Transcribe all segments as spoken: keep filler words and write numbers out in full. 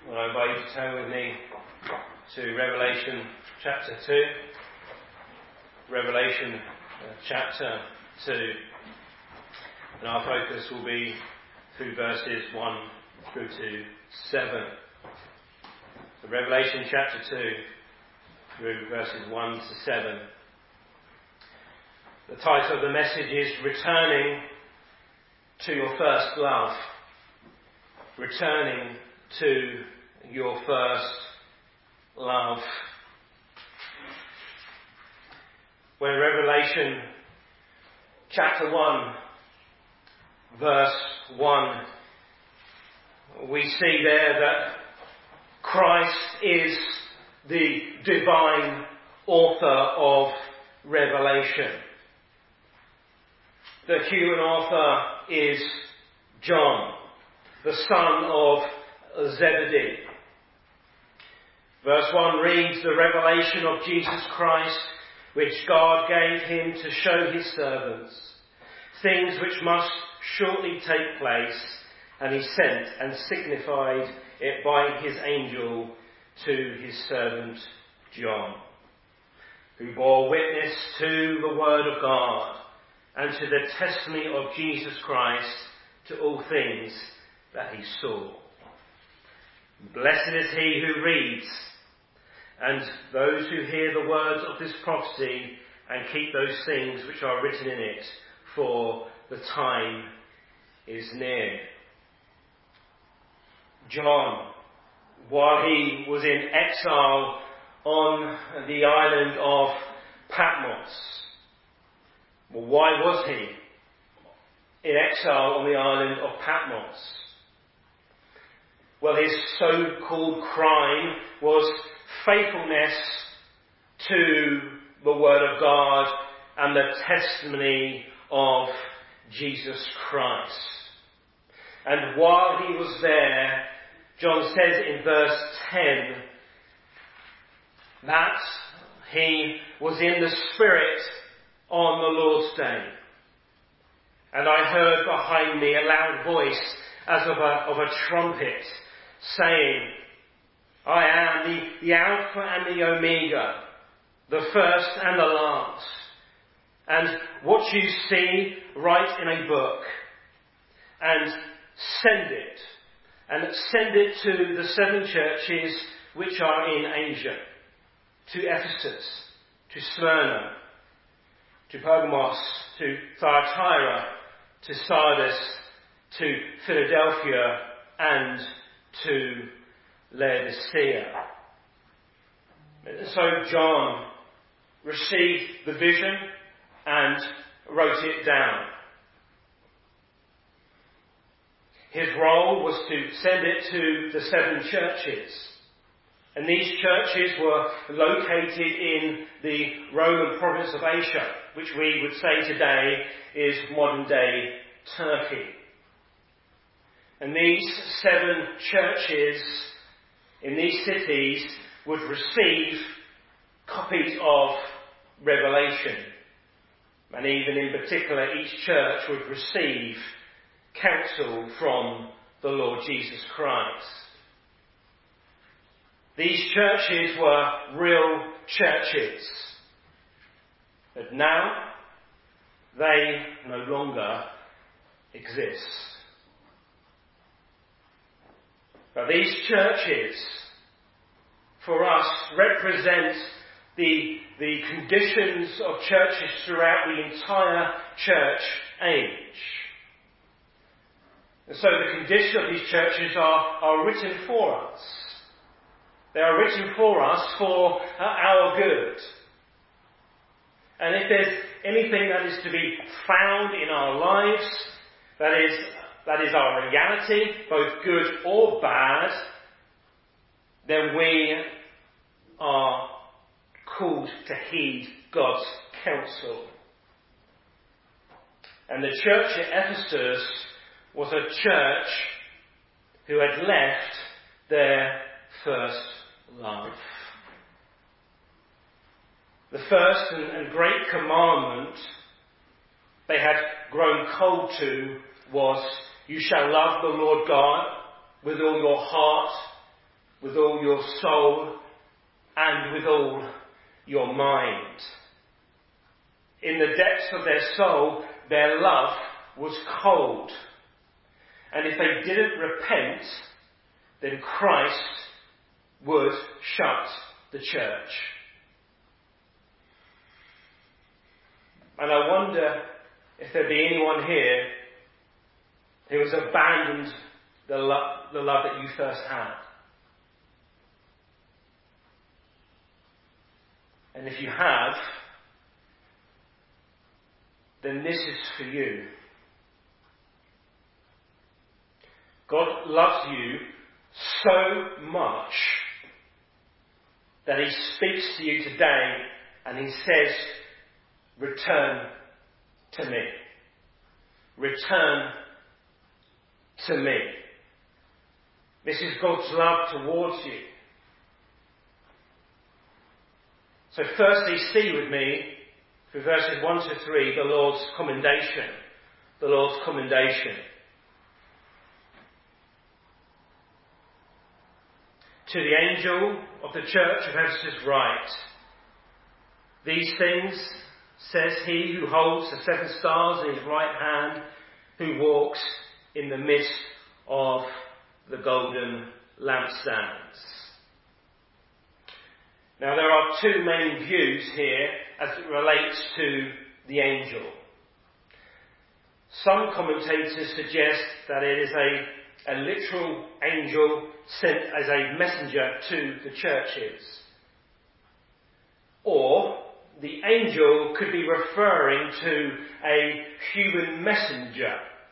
Well, I invite you to turn with me to Revelation chapter two. Revelation uh, chapter two. And our focus will be through verses one through to seven. So Revelation chapter two through verses one to seven. The title of the message is Returning to Your First Love. Returning to your first love. When Revelation chapter one, verse one, we see there that Christ is the divine author of Revelation. The human author is John, the son of Zebedee. Verse one reads, the revelation of Jesus Christ, which God gave him to show his servants, things which must shortly take place, and he sent and signified it by his angel to his servant John, who bore witness to the word of God and to the testimony of Jesus Christ, to all things that he saw. Blessed is he who reads, and those who hear the words of this prophecy and keep those things which are written in it, for the time is near. John, while he was in exile on the island of Patmos, well, why was he in exile on the island of Patmos? Well, his so-called crime was faithfulness to the Word of God and the testimony of Jesus Christ. And while he was there, John says in verse ten that he was in the Spirit on the Lord's day. And I heard behind me a loud voice as of a, of a trumpet, saying, I am the, the Alpha and the Omega, the first and the last. And what you see, write in a book, and send it. And send it to the seven churches which are in Asia, to Ephesus, to Smyrna, to Pergamos, to Thyatira, to Sardis, to Philadelphia, and to Laodicea. So John received the vision and wrote it down. His role was to send it to the seven churches. And these churches were located in the Roman province of Asia, which we would say today is modern day Turkey. And these seven churches in these cities would receive copies of Revelation. And even in particular, each church would receive counsel from the Lord Jesus Christ. These churches were real churches. But now, they no longer exist. But these churches, for us, represent the, the conditions of churches throughout the entire church age. And so the conditions of these churches are, are written for us. They are written for us for uh, our good. And if there's anything that is to be found in our lives, that is That is our reality, both good or bad, then we are called to heed God's counsel. And the church at Ephesus was a church who had left their first love. The first and, and great commandment they had grown cold to was, you shall love the Lord God with all your heart, with all your soul and with all your mind. In the depths of their soul, their love was cold. And if they didn't repent, then Christ would shut the church. And I wonder if there be anyone here who has abandoned the love, the love that you first had. And if you have, then this is for you. God loves you so much that he speaks to you today and he says, return to me. Return to me. This is God's love towards you. So firstly, see with me, through verses one to three, the Lord's commendation. The Lord's commendation. To the angel of the church of Ephesus write, these things says he who holds the seven stars in his right hand, who walks in the midst of the golden lampstands. Now there are two main views here as it relates to the angel. Some commentators suggest that it is a, a literal angel sent as a messenger to the churches. Or the angel could be referring to a human messenger.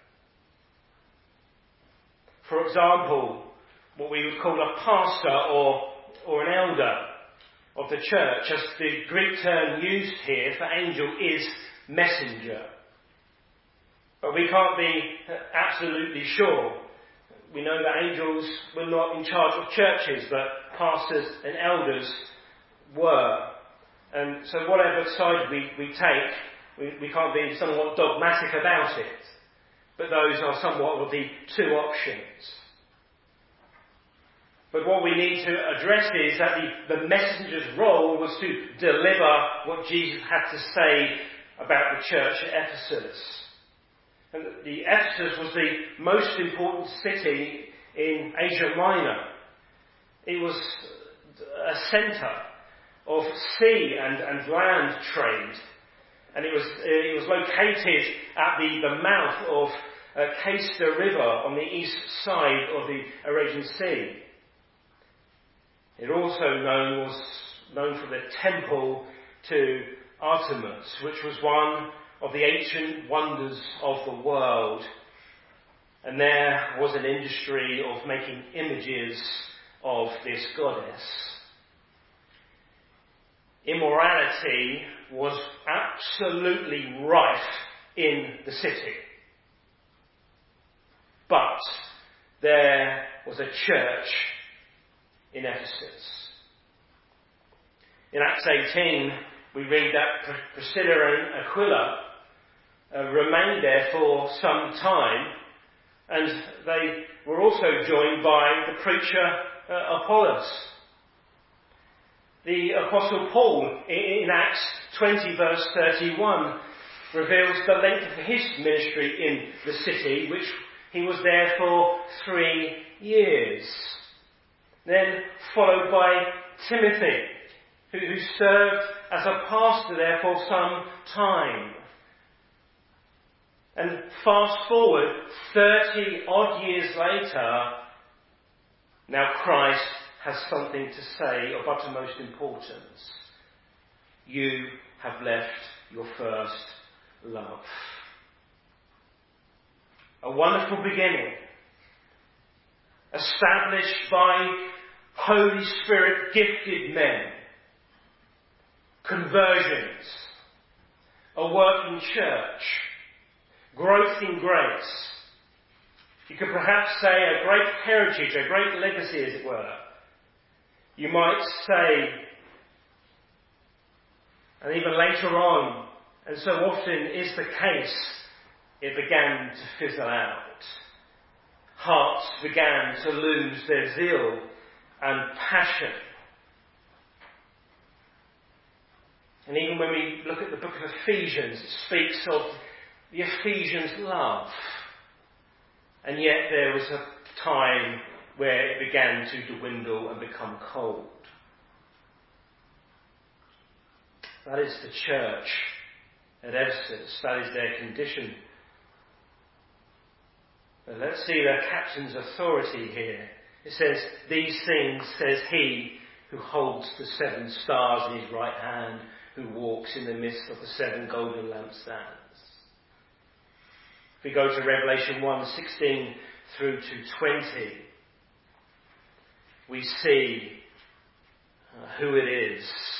For example, what we would call a pastor or, or an elder of the church, as the Greek term used here for angel is messenger. But we can't be absolutely sure. We know that angels were not in charge of churches, but pastors and elders were. And so whatever side we, we take, we, we can't be somewhat dogmatic about it. But those are somewhat of the two options. But what we need to address is that the, the messenger's role was to deliver what Jesus had to say about the church at Ephesus. And the Ephesus was the most important city in Asia Minor. It was a centre of sea and, and land trade. And it was, it was located at the, the mouth of uh, Cayster River on the east side of the Arabian Sea. It also known, was known for the temple to Artemis, which was one of the ancient wonders of the world. And there was an industry of making images of this goddess. Immorality was absolutely rife in the city. But there was a church in Ephesus. In Acts eighteen, we read that Priscilla and Aquila uh, remained there for some time, and they were also joined by the preacher uh, Apollos. The Apostle Paul, in Acts twenty verse thirty-one, reveals the length of his ministry in the city, which he was there for three years. Then followed by Timothy, who, who served as a pastor there for some time. And fast forward thirty odd years later, now Christ has something to say of uttermost importance. You have left your first love. A wonderful beginning, established by Holy Spirit gifted men, conversions, a working church, growth in grace. You could perhaps say a great heritage, a great legacy as it were. You might say, and even later on, and so often is the case, it began to fizzle out. Hearts began to lose their zeal and passion. And even when we look at the book of Ephesians, it speaks of the Ephesians' love. And yet there was a time where it began to dwindle and become cold. That is the church at Ephesus. That is their condition. But let's see their captain's authority here. It says, these things says he who holds the seven stars in his right hand, who walks in the midst of the seven golden lampstands. If we go to Revelation one, sixteen through to twenty, we see uh, who it is.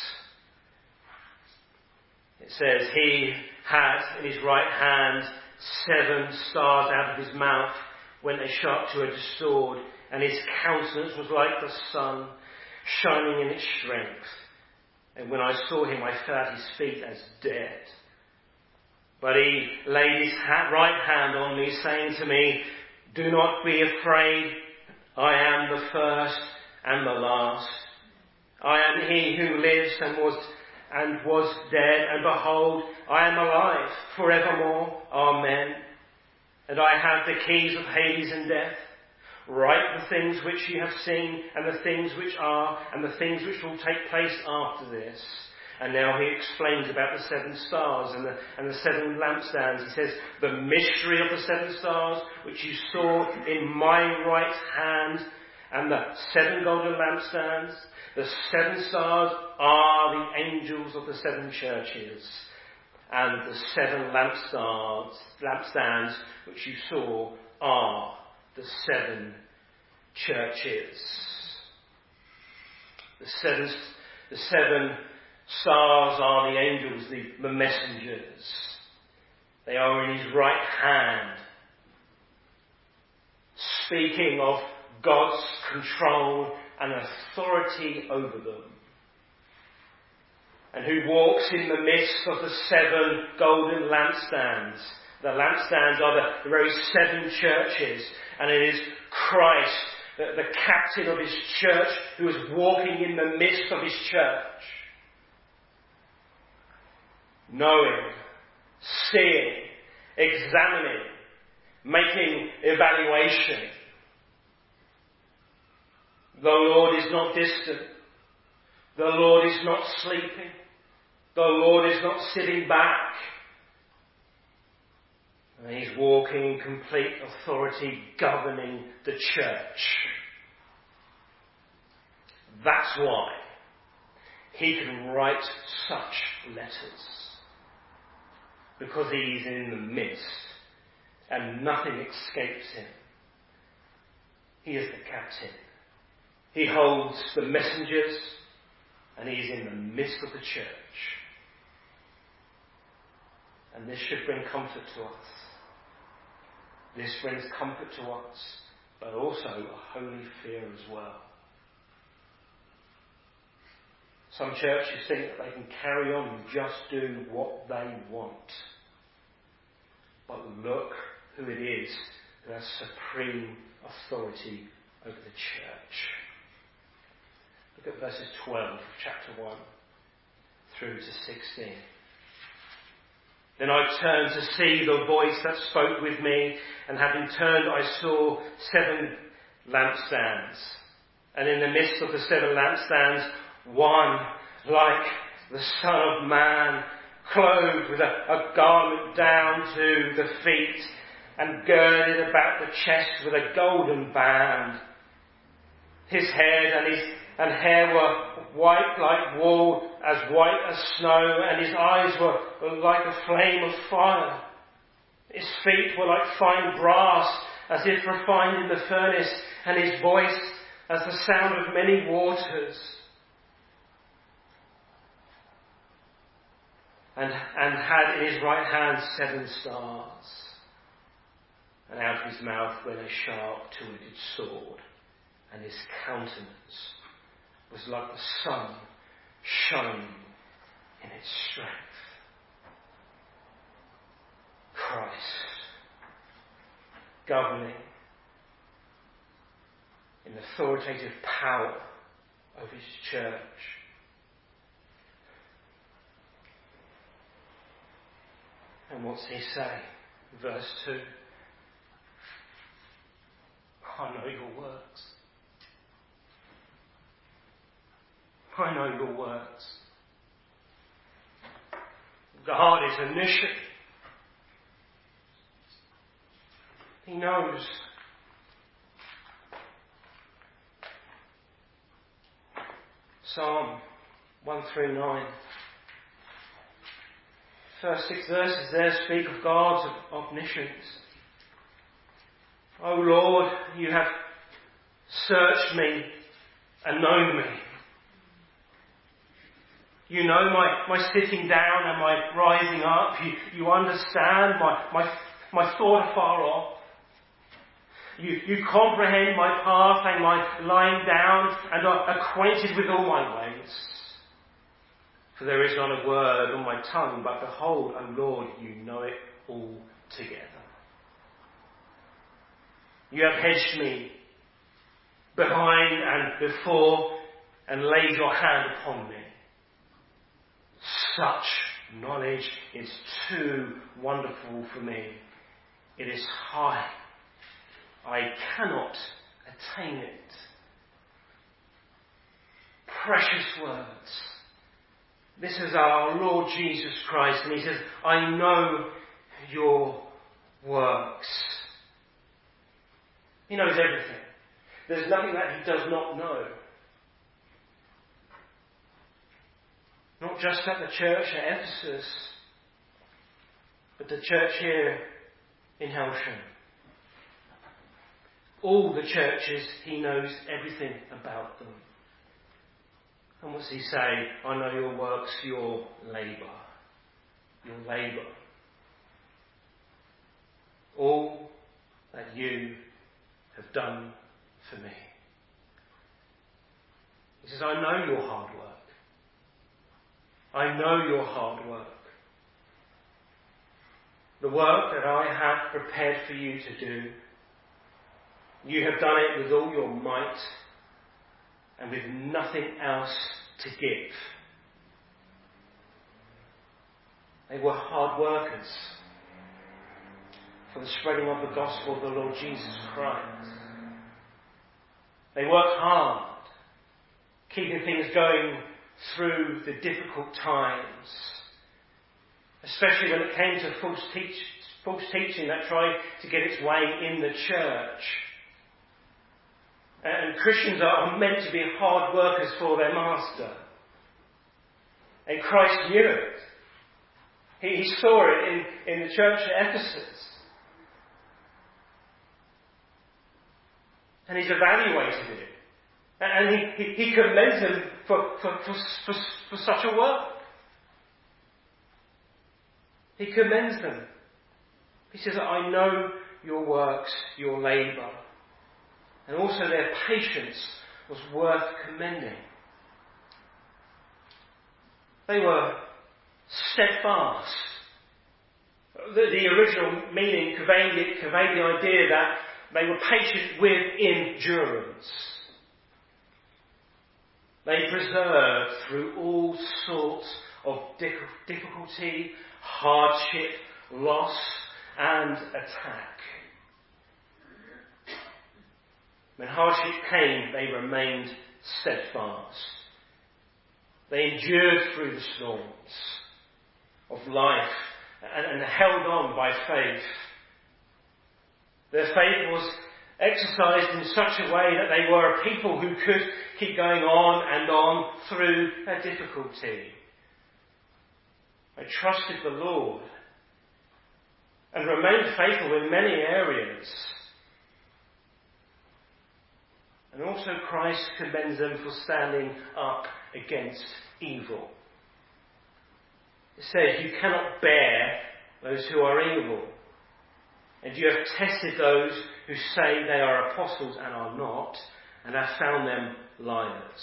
It says, he had in his right hand seven stars. Out of his mouth went a sharp two-edged sword, and his countenance was like the sun, shining in its strength. And when I saw him, I fell at his feet as dead. But he laid his right hand on me, saying to me, do not be afraid. I am the first and the last. I am he who lives and was and was dead, and behold, I am alive forevermore. Amen. And I have the keys of Hades and death. Write the things which you have seen, and the things which are, and the things which will take place after this. And now he explains about the seven stars and the, and the seven lampstands. He says, the mystery of the seven stars, which you saw in my right hand, and the seven golden lampstands. The seven stars are the angels of the seven churches. And the seven lampstands, lampstands which you saw are the seven churches. The seven, the seven stars are the angels, the, the messengers. They are in his right hand, speaking of God's control and authority over them. And who walks in the midst of the seven golden lampstands. The lampstands are the, the very seven churches, and it is Christ, the, the captain of his church, who is walking in the midst of his church. Knowing, seeing, examining, making evaluation. The Lord is not distant. The Lord is not sleeping. The Lord is not sitting back. And he's walking in complete authority, governing the church. That's why he can write such letters. Because he is in the midst, and nothing escapes him. He is the captain. He holds the messengers, and he is in the midst of the church. And this should bring comfort to us. This brings comfort to us, but also a holy fear as well. Some churches think that they can carry on and just do what they want. But look who it is who has supreme authority over the church. Look at verses twelve, chapter one, through to sixteen. Then I turned to see the voice that spoke with me, and having turned I saw seven lampstands. And in the midst of the seven lampstands, one like the Son of Man, clothed with a, a garment down to the feet, and girded about the chest with a golden band. His head and his and hair were white like wool, as white as snow, and his eyes were, were like a flame of fire. His feet were like fine brass, as if refined in the furnace, and his voice as the sound of many waters. And, and had in his right hand seven stars. And out of his mouth went a sharp two-edged sword, and his countenance was like the sun shining in its strength. Christ, governing in authoritative power of his church. And what's he say? Verse two. I know your works. I know your works. God is omniscient. He knows. Psalm one thirty-nine. First six verses there speak of God's omniscience. O Lord, you have searched me and known me. You know my, my sitting down and my rising up. You, you understand my, my, my thought afar off. You, you comprehend my path and my lying down and are acquainted with all my ways. For there is not a word on my tongue, but behold, O Lord, you know it all together. You have hedged me behind and before and laid your hand upon me. Such knowledge is too wonderful for me. It is high. I cannot attain it. Precious words. This is our Lord Jesus Christ, and he says, I know your works. He knows everything. There's nothing that he does not know. Not just at the church at Ephesus, but the church here in Helsham. All the churches, he knows everything about them. And what's he say? I know your works, your labour. Your labour. All that you have done for me. He says, I know your hard work. I know your hard work. The work that I have prepared for you to do. You have done it with all your might and with nothing else to give. They were hard workers for the spreading of the gospel of the Lord Jesus Christ. They worked hard, keeping things going through the difficult times, especially when it came to false, teach, false teaching that tried to get its way in the church. And Christians are meant to be hard workers for their master. And Christ knew it. He, he saw it in, in the church at Ephesus. And he's evaluated it. And he, he, he commends them for, for, for, for, for such a work. He commends them. He says, I know your works, your labour. And also their patience was worth commending. They were steadfast. The, the original meaning conveyed, conveyed the idea that they were patient with endurance. They persevered through all sorts of difficulty, hardship, loss, and attack. When hardship came, they remained steadfast. They endured through the storms of life and, and held on by faith. Their faith was exercised in such a way that they were a people who could keep going on and on through their difficulty. They trusted the Lord and remained faithful in many areas. And also Christ commends them for standing up against evil. It says, you cannot bear those who are evil. And you have tested those who say they are apostles and are not, and have found them liars.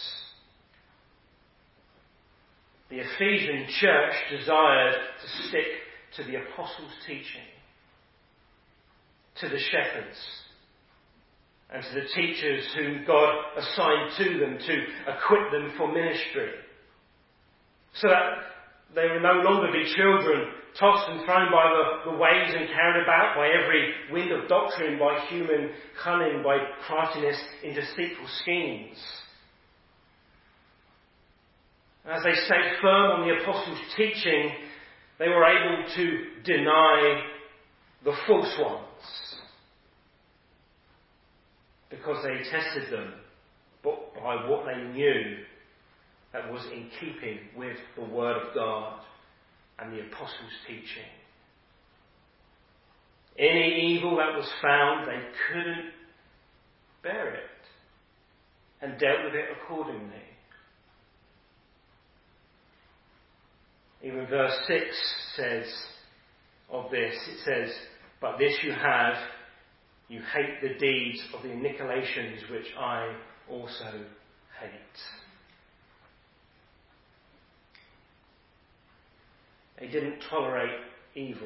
The Ephesian church desired to stick to the apostles' teaching, to the shepherds, and to the teachers whom God assigned to them to equip them for ministry, so that they will no longer be children tossed and thrown by the, the waves and carried about by every wind of doctrine, by human cunning, by craftiness in deceitful schemes. As they stayed firm on the apostles' teaching, they were able to deny the false ones, because they tested them but by what they knew that was in keeping with the Word of God and the apostles' teaching. Any evil that was found, they couldn't bear it and dealt with it accordingly. Even verse six says of this, it says, "But this you have, you hate the deeds of the Nicolaitans, which I also hate." They didn't tolerate evil.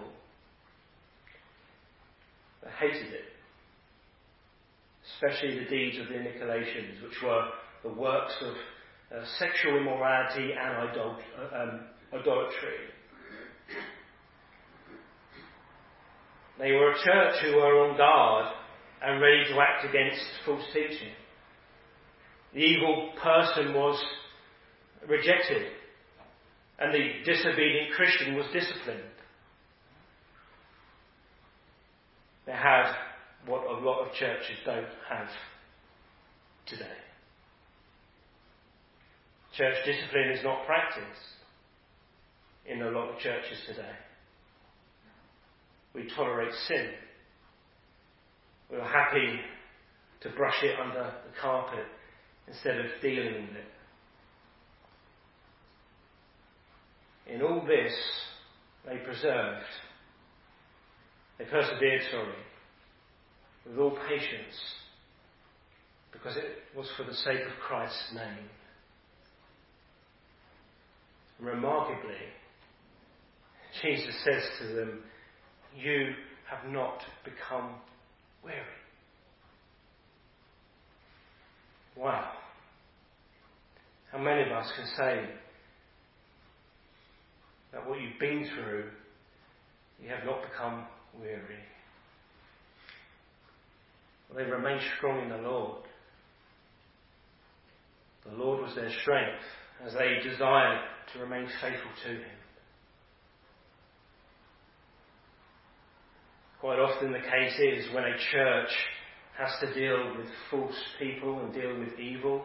They hated it. Especially the deeds of the Nicolaitans, which were the works of uh, sexual immorality and idol- um, idolatry. They were a church who were on guard and ready to act against false teaching. The evil person was rejected, and the disobedient Christian was disciplined. They had what a lot of churches don't have today. Church discipline is not practiced in a lot of churches today. We tolerate sin. We're happy to brush it under the carpet instead of dealing with it. In all this, they preserved, they persevered, sorry, with all patience, because it was for the sake of Christ's name. Remarkably, Jesus says to them, "You have not become weary." Wow. How many of us can say that what you've been through, you have not become weary? Well, they remained strong in the Lord. The Lord was their strength as they desired to remain faithful to Him. Quite often the case is when a church has to deal with false people and deal with evil,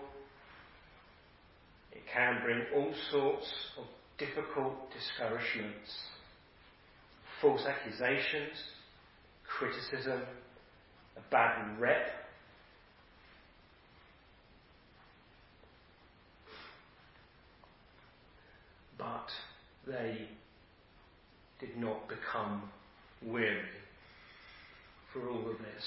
it can bring all sorts of difficult discouragements, false accusations, criticism, a bad rep. But they did not become weary for all of this.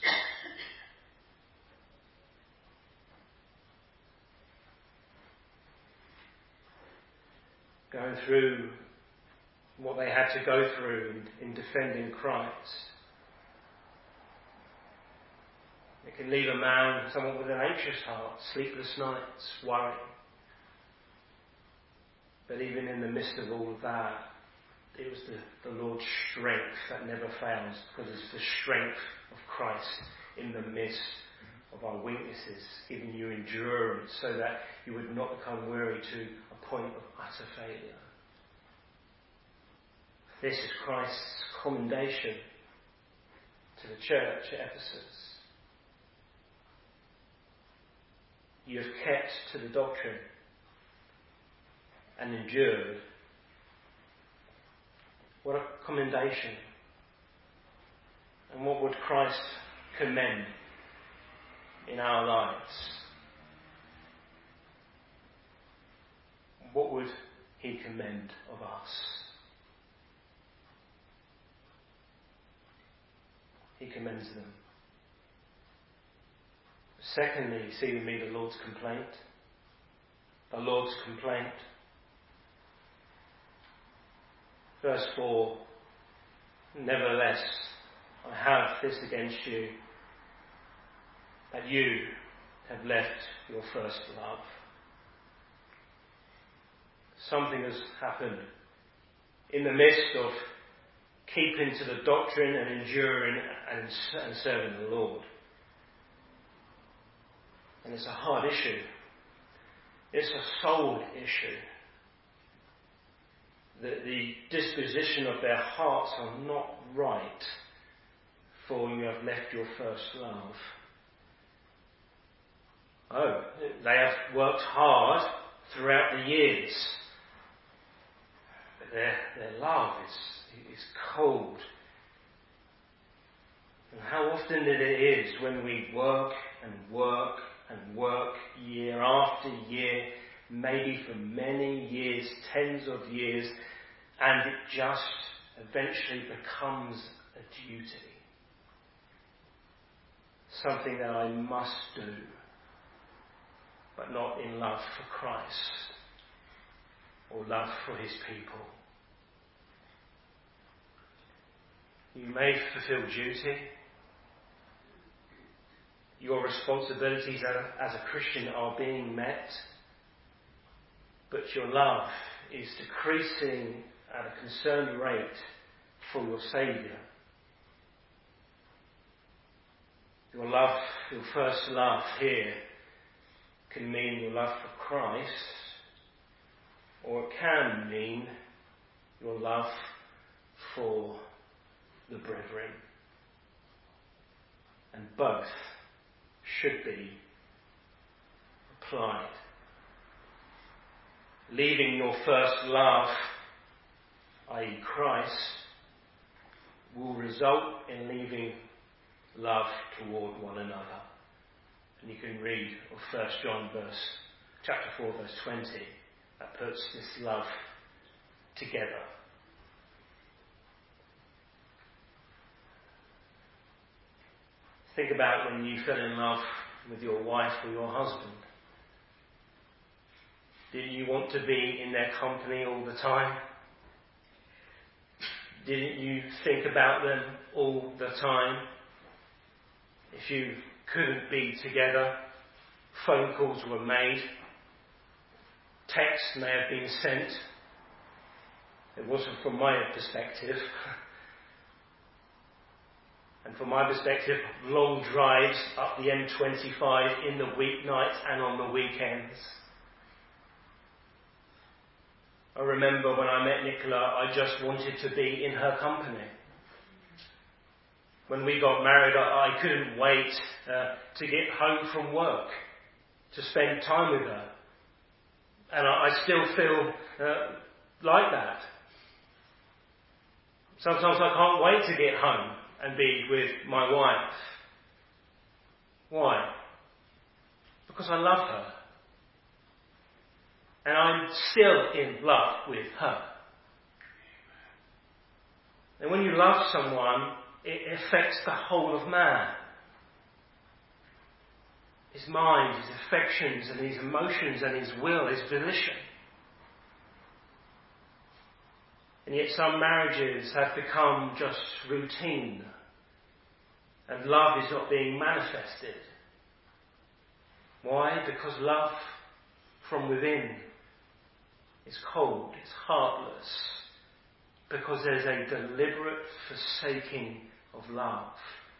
Going through what they had to go through in, in defending Christ, it can leave a man somewhat with an anxious heart, sleepless nights, worry. But even in the midst of all of that, it was the, the Lord's strength that never fails, because it's the strength of Christ in the midst of our weaknesses, giving you endurance so that you would not become weary to a point of utter failure. This is Christ's commendation to the church at Ephesus. You have kept to the doctrine and endured. What a commendation. And what would Christ commend in our lives? What would He commend of us? He commends them. Secondly, see with me the Lord's complaint. The Lord's complaint. Verse four, "Nevertheless, I have this against you, that you have left your first love. Something has happened in the midst of keeping to the doctrine and enduring and, and serving the Lord. And it's a hard issue. It's a soul issue. That the disposition of their hearts are not right, for you have left your first love. Oh, they have worked hard throughout the years, but their, their love is, is cold. And how often it is when we work and work and work year after year, maybe for many years, tens of years, and it just eventually becomes a duty. Something that I must do, but not in love for Christ or love for his people. You may fulfill duty. Your responsibilities as a Christian are being met, but your love is decreasing at a concerned rate for your Saviour. Your love, your first love here, can mean your love for Christ, or it can mean your love for the brethren. And both should be applied. Leaving your first love, that is Christ, will result in leaving love toward one another. And you can read of First John verse, chapter four verse twenty, that puts this love together. Think about when you fell in love with your wife or your husband. Didn't you want to be in their company all the time? Didn't you think about them all the time? If you couldn't be together, phone calls were made, texts may have been sent. It wasn't from my perspective. And from my perspective, long drives up the M twenty-five in the weeknights and on the weekends. I remember when I met Nicola, I just wanted to be in her company. When we got married, I, I couldn't wait uh, to get home from work, to spend time with her. And I, I still feel uh, like that. Sometimes I can't wait to get home and be with my wife. Why? Because I love her. And I'm still in love with her. And when you love someone, it affects the whole of man. His mind, his affections, and his emotions, and his will, his volition. And yet some marriages have become just routine, and love is not being manifested. Why? Because love from within is cold, it's heartless, because there's a deliberate forsaking of love.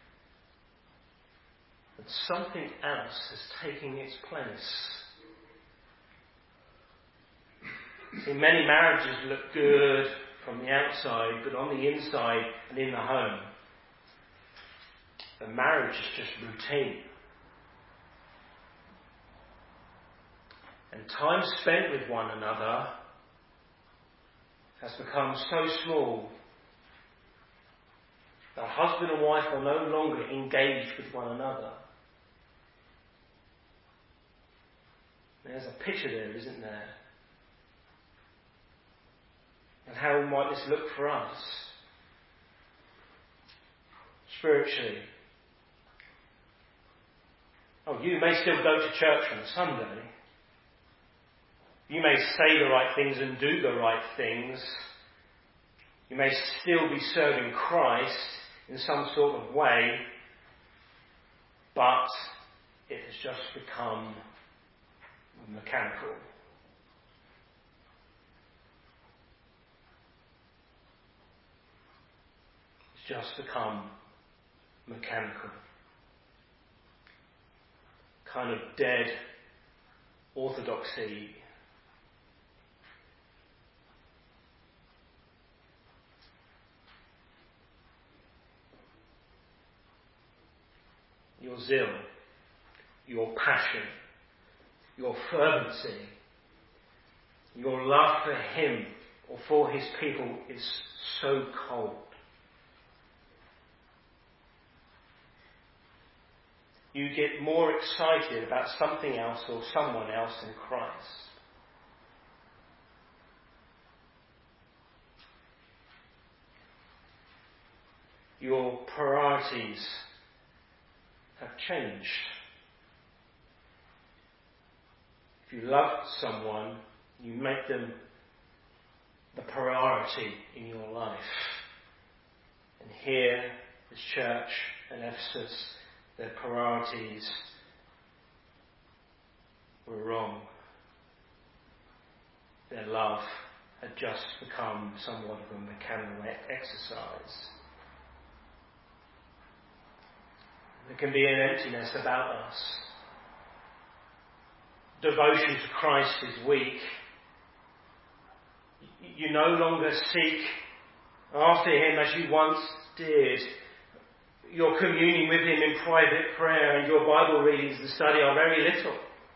And something else is taking its place. See, many marriages look good from the outside, but on the inside and in the home, the marriage is just routine. And time spent with one another has become so small that husband and wife are no longer engaged with one another. There's a picture there, isn't there? And how might this look for us? Spiritually. Oh, you may still go to church on Sunday. You may say the right things and do the right things. You may still be serving Christ in some sort of way, but it has just become mechanical. It's just become mechanical. Kind of dead orthodoxy. Your zeal, your passion, your fervency, your love for Him or for His people is so cold. You get more excited about something else or someone else than Christ. Your priorities have changed. If you love someone, you make them the priority in your life. And here, this church in Ephesus, their priorities were wrong. Their love had just become somewhat of a mechanical exercise. There can be an emptiness about us. Devotion to Christ is weak. You no longer seek after Him as you once did. Your communing with Him in private prayer and your Bible readings and study are very little.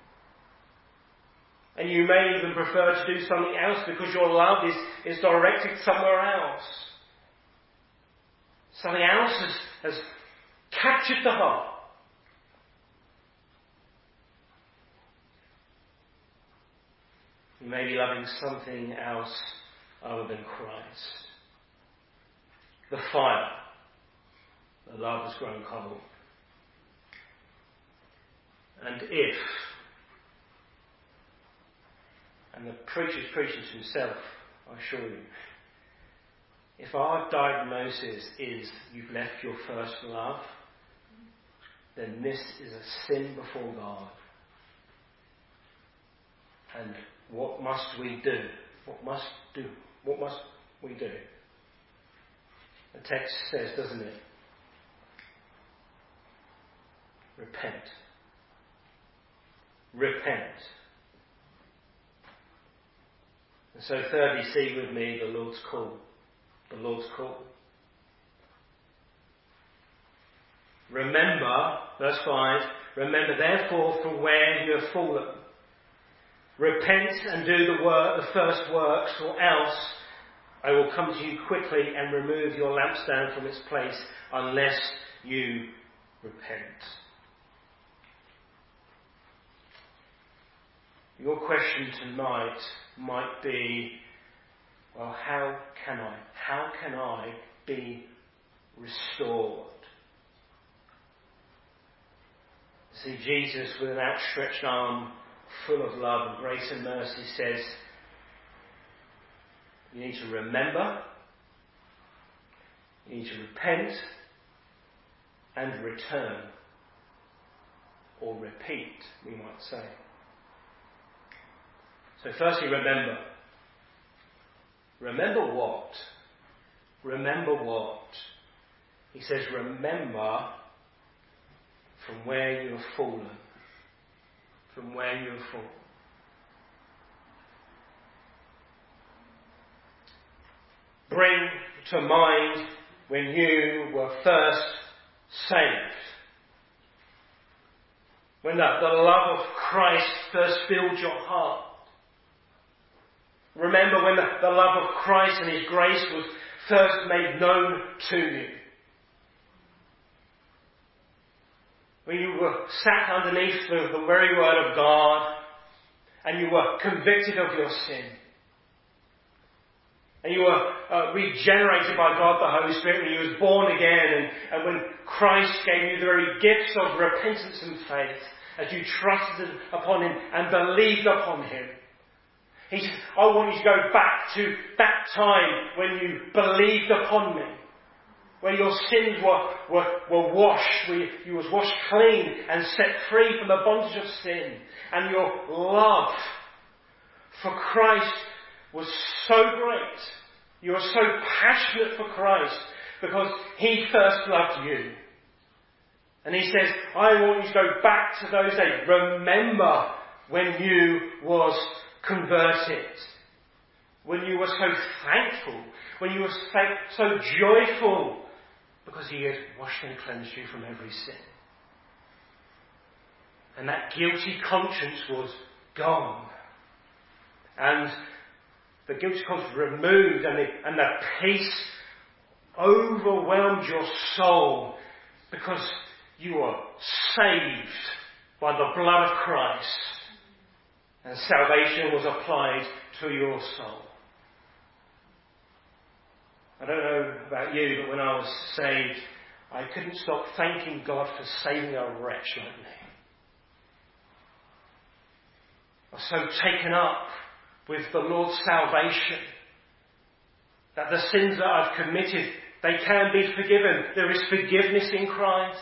And you may even prefer to do something else because your love is, is directed somewhere else. Something else has, has captured the heart. You may be loving something else other than Christ. The fire. The love has grown cold. And if, and the preacher's preaching to himself, I assure you, if our diagnosis is you've left your first love, then this is a sin before God. And what must we do? What must do? What must we do? The text says, doesn't it? Repent. Repent. And so thirdly, see with me the Lord's call. The Lord's call. Remember, verse five, remember therefore from where you have fallen. Repent and do the work, the first works, or else I will come to you quickly and remove your lampstand from its place unless you repent. Your question tonight might be, well, how can I? How can I be restored? See, Jesus, with an outstretched arm full of love and grace and mercy, says, you need to remember, you need to repent and return, or repeat, we might say. So firstly, remember. Remember what? Remember what? He says, remember from where you have fallen. From where you have fallen. Bring to mind when you were first saved. When the, the love of Christ first filled your heart. Remember when the, the love of Christ and His grace was first made known to you. When you were sat underneath the, the very word of God and you were convicted of your sin. And you were uh, regenerated by God the Holy Spirit when you was born again. And, and when Christ gave you the very gifts of repentance and faith as you trusted upon Him and believed upon Him. He said, I want you to go back to that time when you believed upon me. where your sins were, were, were washed, where you was washed clean and set free from the bondage of sin. And your love for Christ was so great. You were so passionate for Christ because He first loved you. And He says, I want you to go back to those days. Remember when you was converted. When you were so thankful. When you were so, so joyful. Because He had washed and cleansed you from every sin. And that guilty conscience was gone. And the guilty conscience removed, and the, and the peace overwhelmed your soul because you were saved by the blood of Christ. And salvation was applied to your soul. I don't know about you, but when I was saved, I couldn't stop thanking God for saving a wretch like me. I was so taken up with the Lord's salvation that the sins that I've committed, they can be forgiven. There is forgiveness in Christ.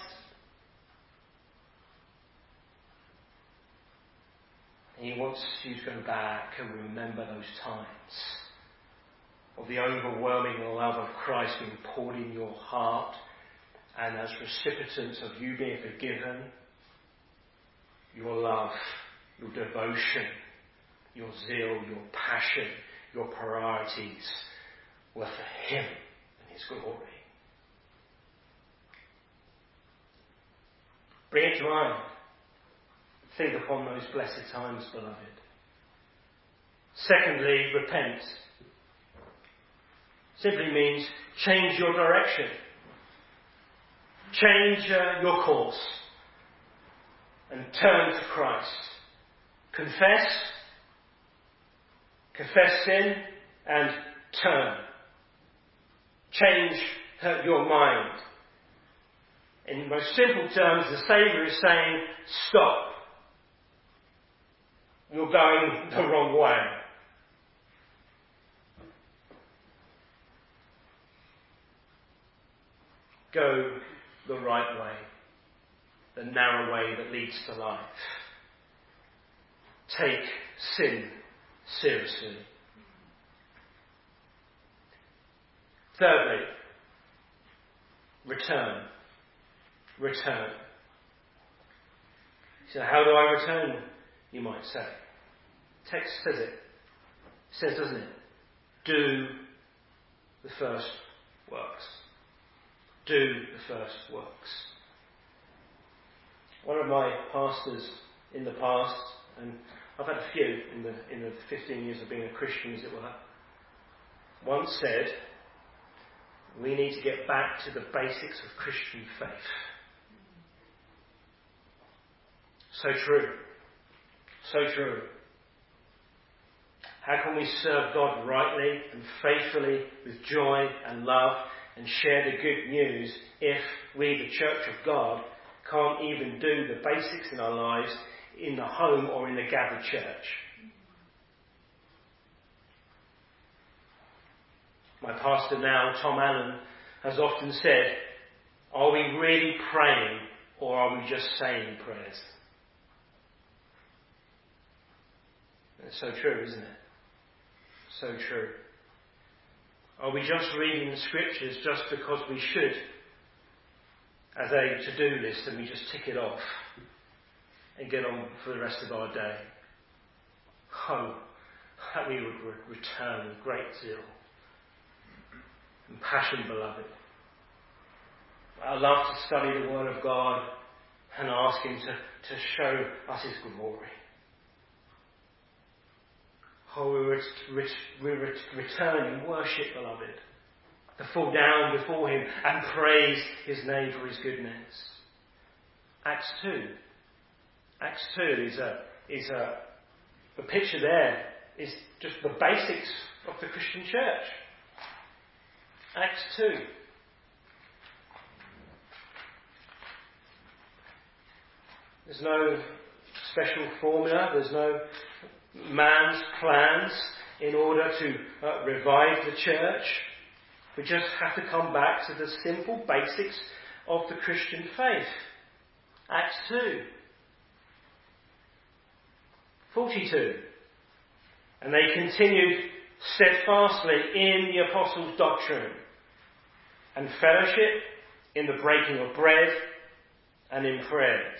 He wants you to go back and remember those times of the overwhelming love of Christ being poured in your heart, and as recipients of you being forgiven, your love, your devotion, your zeal, your passion, your priorities were for Him and His glory. Bring it to mind. Think upon those blessed times, beloved. Secondly, repent. Simply means change your direction. Change uh, your course. And turn to Christ. Confess. Confess sin and turn. Change uh, your mind. In most simple terms, the Saviour is saying, stop. You're going the wrong way. Go the right way. The narrow way that leads to life. Take sin seriously. Thirdly, return. Return. So how do I return, you might say? Text says it. It says, doesn't it? Do the first works. Do the first works. One of my pastors in the past, and I've had a few in the in the fifteen years of being a Christian, as it were, once said, we need to get back to the basics of Christian faith. So true. So true. How can we serve God rightly and faithfully with joy and love and share the good news if we, the Church of God, can't even do the basics in our lives in the home or in the gathered church? My pastor now, Tom Allen, has often said, are we really praying or are we just saying prayers? It's so true, isn't it? So true. Are we just reading the scriptures just because we should, as a to-do list, and we just tick it off and get on for the rest of our day? Oh, that we would re- return with great zeal and passion, beloved. I love to study the Word of God and ask Him to, to show us His glory. Oh, we ret- ret- we ret- return in worship, beloved, to fall down before Him and praise His name for His goodness. Acts two. Acts two is a is a the picture there is just the basics of the Christian church. Acts two. There's no special formula. There's no man's plans in order to uh, revive the church. We just have to come back to the simple basics of the Christian faith. Acts two. forty-two. And they continued steadfastly in the apostles' doctrine and fellowship, in the breaking of bread and in prayers.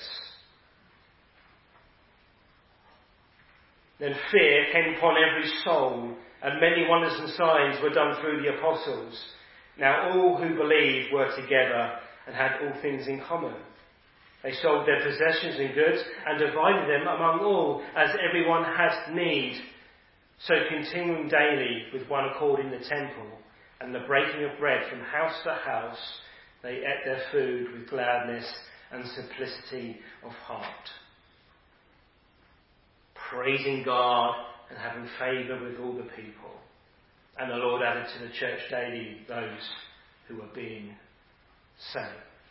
Then fear came upon every soul, and many wonders and signs were done through the apostles. Now all who believed were together and had all things in common. They sold their possessions and goods and divided them among all, as everyone had need. So continuing daily with one accord in the temple, and the breaking of bread from house to house, they ate their food with gladness and simplicity of heart, praising God and having favour with all the people. And the Lord added to the church daily those who were being saved.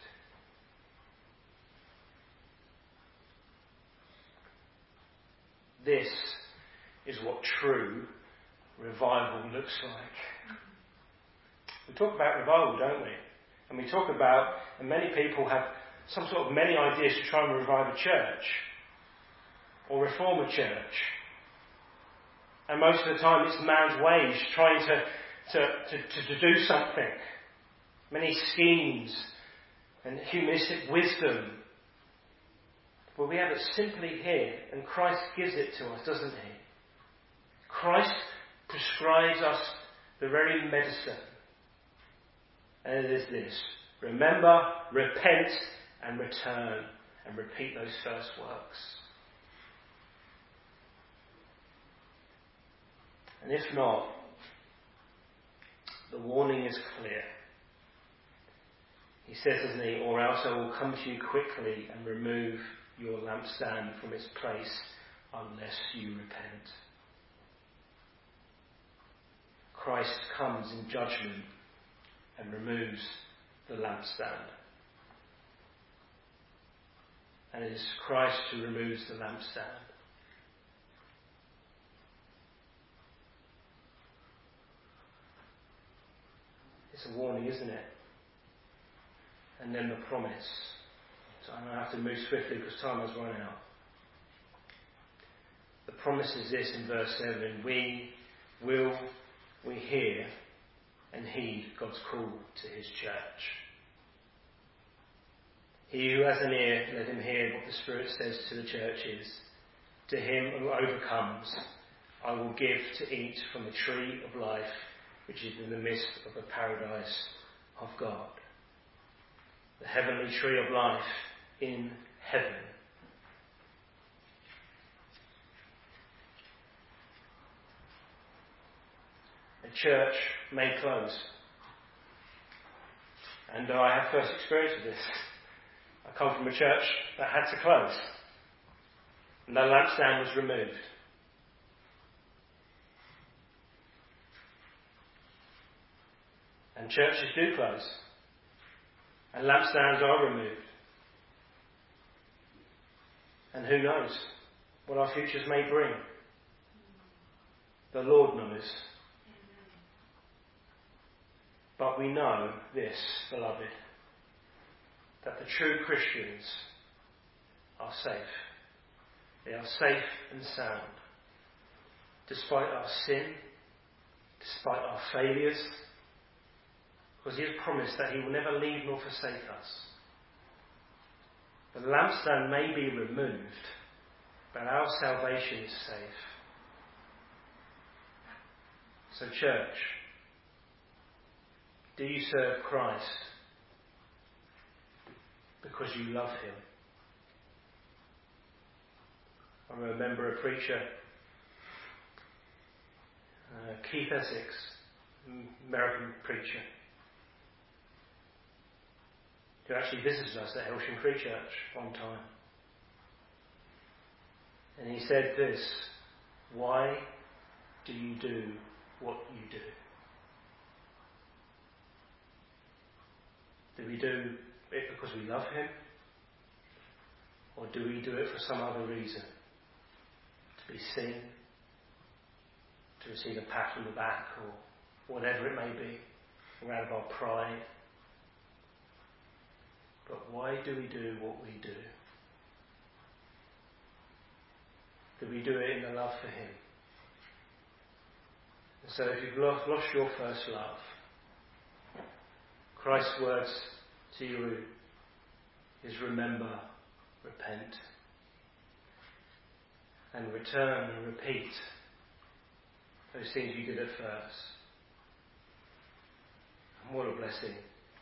This is what true revival looks like. We talk about revival, don't we? And we talk about, and many people have some sort of many ideas to try and revive a church or reform a church. And most of the time it's man's ways trying to, to, to, to, to do something. Many schemes and humanistic wisdom. But we have it simply here, and Christ gives it to us, doesn't he? Christ prescribes us the very medicine. And it is this: remember, repent, and return, and repeat those first works. And if not, the warning is clear. He says, doesn't he, or else I will come to you quickly and remove your lampstand from its place unless you repent. Christ comes in judgment and removes the lampstand. And it is Christ who removes the lampstand. It's a warning, isn't it? And then the promise. So I'm going to have to move swiftly because time has run out. The promise is this in verse seven: we will, we hear and heed God's call to his church. He who has an ear, let him hear what the Spirit says to the churches. To him who overcomes, I will give to eat from the tree of life, which is in the midst of the paradise of God. The heavenly tree of life in heaven. A church may close. And I have first experience of this. I come from a church that had to close. And the lampstand was removed. And churches do close. And lampstands are removed. And who knows what our futures may bring. The Lord knows. But we know this, beloved, that the true Christians are safe. They are safe and sound. Despite our sin, despite our failures, because he has promised that he will never leave nor forsake us. The lampstand may be removed, but our salvation is safe. So church, do you serve Christ because you love him? I remember a preacher, uh, Keith Essex, American preacher, who actually visited us at Helsham Free Church one time. And he said this: why do you do what you do? Do we do it because we love him? Or do we do it for some other reason? To be seen? To receive a pat on the back, or whatever it may be? or out of our pride. But why do we do what we do? Do we do it in the love for him? And so if you've lost, lost your first love, Christ's words to you is remember, repent, and return and repeat those things you did at first. And what a blessing.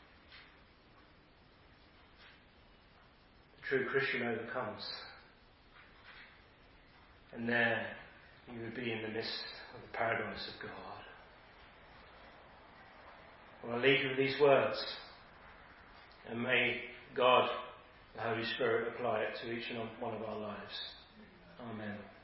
The true Christian overcomes. And there you would be in the midst of the paradise of God. Well, I'll leave you with these words. And may God, the Holy Spirit, apply it to each and one of our lives. Amen.